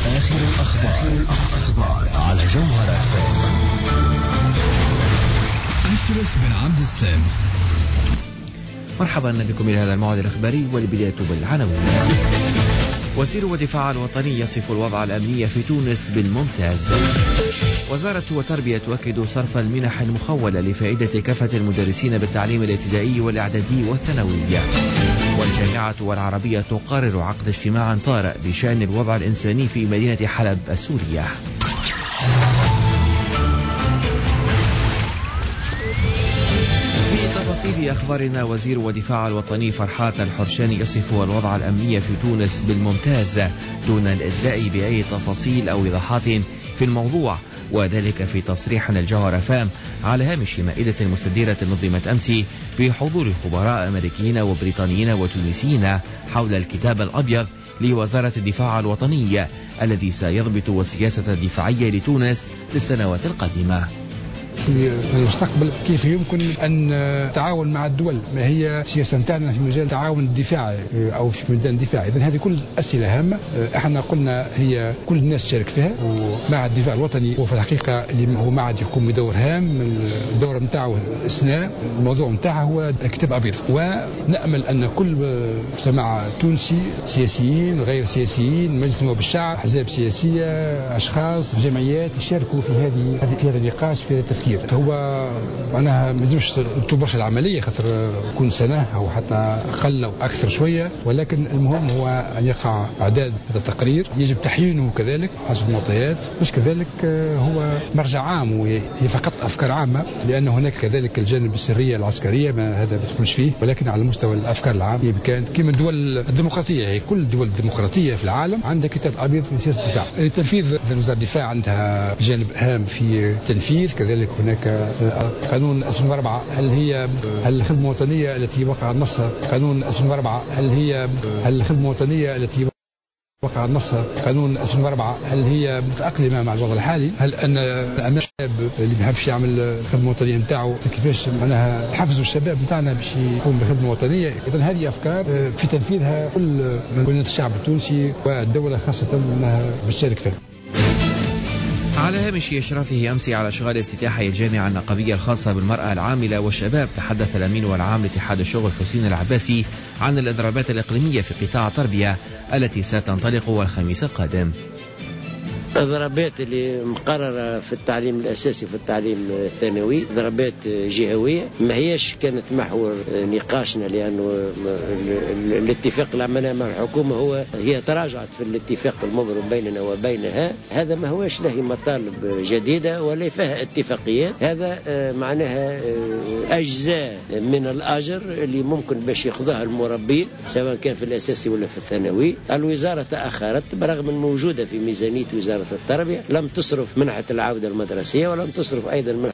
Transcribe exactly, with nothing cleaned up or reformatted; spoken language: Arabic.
آخر الأخبار, الأخبار على جوهر اف ام. أشرف بن عبد السلام. مرحبا بكم إلى هذا الموعد الإخباري، والبداية بالعناوين. وزير الدفاع الوطني يصف الوضع الأمني في تونس بالممتاز. وزارة التربية تؤكد صرف المنح المخولة لفائدة كافة المدرسين بالتعليم الابتدائي والإعدادي والثانوي. والجامعة والعربية تقرر عقد اجتماع طارئ بشأن الوضع الإنساني في مدينة حلب السورية. في تفاصيل أخبارنا، وزير الدفاع الوطني فرحات الحرشاني يصف الوضع الأمني في تونس بالممتاز دون الإدلاء بأي تفاصيل أو إيضاحات في الموضوع، وذلك في تصريح للجوهر فام على هامش مائدة مستديرة نظمت أمس بحضور خبراء أمريكيين وبريطانيين وتونسيين حول الكتاب الأبيض لوزارة الدفاع الوطني الذي سيضبط السياسة الدفاعية لتونس للسنوات القادمة. في المستقبل كيف يمكن أن نتعاون مع الدول، ما هي سياسة نتاعنا في مجال التعاون الدفاعي أو في ميدان الدفاع. إذن هذه كل أسئلة هامة، احنا قلنا هي كل الناس تشارك فيها، ومعهد الدفاع الوطني هو في الحقيقة اللي هو معهد يقوم بدور هام. الدورة نتاعه أثناء الموضوع نتاعه هو كتاب أبيض، ونأمل أن كل مجتمع تونسي، سياسيين غير سياسيين، مجلس نواب الشعب، أحزاب سياسية، أشخاص، جمعيات يشاركوا في هذه في هذا النقاش، في هذا التفكير. هو معناها ما يلزمش تبرش العملية خاطر كل سنة أو حتى أقل أو أكثر شوية، ولكن المهم هو أن يقع إعداد هذا التقرير، يجب تحيينه كذلك حسب المعطيات، مش كذلك هو مرجع عام وهي فقط أفكار عامة، لأن هناك كذلك الجانب السرية العسكرية ما هذا ما تدخلش فيه، ولكن على مستوى الأفكار العامة كانت كما الدول الديمقراطية، هي كل الدول الديمقراطية في العالم عندها كتاب أبيض في سياسة الدفاع. تنفيذ وزارة الدفاع عندها جانب هام في التنفيذ، كذلك هناك قانون ألفين وأربعة هل هي هل الخدمة الوطنية التي وقع نصها قانون ألفين وأربعة هل هي هل الخدمة الوطنية التي وقع نصها قانون ألفين وأربعة هل هي متأقلمة مع الوضع الحالي؟ هل أن الشاب اللي بيحبش يعمل الخدمة الوطنية نتاعو كيفاش معناها نحفزوا الشباب نتاعنا باش يقوم بالخدمة الوطنية؟ إذن هذه أفكار في تنفيذها كل من الشعب التونسي والدولة خاصة أنها بتشارك فيها. على هامش إشرافه أمس على إشغال افتتاح الجامعة النقابية الخاصة بالمرأة العاملة والشباب، تحدث الأمين والعام لاتحاد الشغل حسين العباسي عن الإضرابات الإقليمية في قطاع التربية التي ستنطلق الخميس القادم. الضربات اللي مقررة في التعليم الأساسي وفي التعليم الثانوي ضربات جهوية، ما هيش كانت محور نقاشنا، لأنه الاتفاق اللي عملناه مع الحكومة هو هي تراجعت في الاتفاق المبرم بيننا وبينها. هذا ما هوش له مطالب جديدة ولا فيها اتفاقيات، هذا معناها أجزاء من الأجر اللي ممكن باش ياخذها المربين سواء كان في الأساسي ولا في الثانوي. الوزارة تأخرت برغم الموجودة في ميزانية وزارة التربية، لم تصرف منحة العودة المدرسية ولم تصرف أيضا منحة